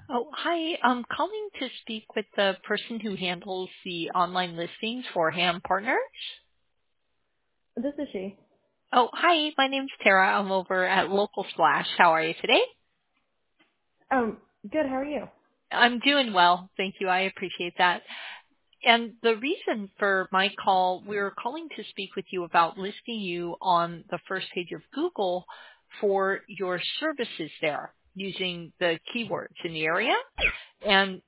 Oh, hi. I'm calling to speak with the person who handles the online listings for Ham Partners. This is she. Oh, hi. My name's Tara. I'm over at Local Splash. How are you today? Good. How are you? I'm doing well. Thank you. I appreciate that. And the reason for my call, we're calling to speak with you about listing you on the first page of Google for your services there using the keywords in the area. And